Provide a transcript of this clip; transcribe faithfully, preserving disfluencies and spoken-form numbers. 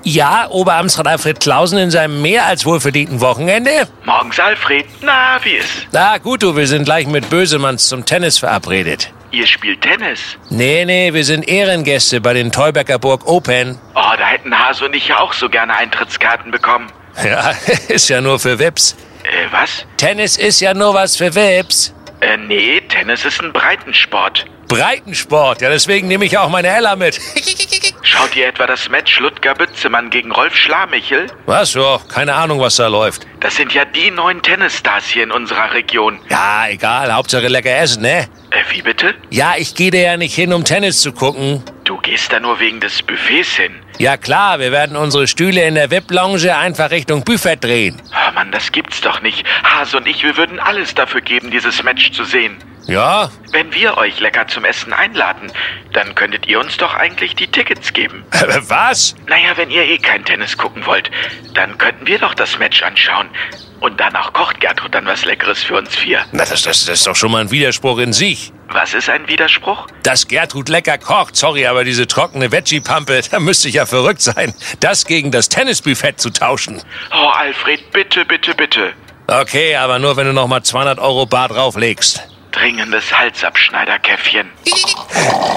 Ja, Oberamtsrat Alfred Clausen in seinem mehr als wohlverdienten Wochenende? Morgens, Alfred. Na, wie ist? Na gut, du, wir sind gleich mit Bösemanns zum Tennis verabredet. Ihr spielt Tennis? Nee, nee, wir sind Ehrengäste bei den Teubecker Burg Open. Oh, da hätten Hase und ich ja auch so gerne Eintrittskarten bekommen. Ja, ist ja nur für Vips. Äh, was? Tennis ist ja nur was für Vips. Äh, nee, Tennis ist ein Breitensport. Breitensport, ja, deswegen nehme ich auch meine Ella mit. Schaut ihr etwa das Match Ludger-Bützemann gegen Rolf Schlamichel? Was? Ja, keine Ahnung, was da läuft. Das sind ja die neuen Tennisstars hier in unserer Region. Ja, egal, Hauptsache lecker essen, ne? Äh, wie bitte? Ja, ich gehe da ja nicht hin, um Tennis zu gucken. Du gehst da nur wegen des Buffets hin. Ja klar, wir werden unsere Stühle in der V I P-Lounge einfach Richtung Buffet drehen. Oh Mann, das gibt's doch nicht. Hase und ich, wir würden alles dafür geben, dieses Match zu sehen. Ja? Wenn wir euch lecker zum Essen einladen, dann könntet ihr uns doch eigentlich die Tickets geben. Was? Naja, wenn ihr eh kein Tennis gucken wollt, dann könnten wir doch das Match anschauen. Und danach kocht Gertrud dann was Leckeres für uns vier. Na, das, das, das ist doch schon mal ein Widerspruch in sich. Was ist ein Widerspruch? Dass Gertrud lecker kocht, sorry, aber diese trockene Veggie-Pampe, da müsste ich ja verrückt sein, das gegen das Tennisbuffet zu tauschen. Oh, Alfred, bitte, bitte, bitte. Okay, aber nur, wenn du noch mal zweihundert Euro bar drauflegst. Dringendes Halsabschneiderkäffchen.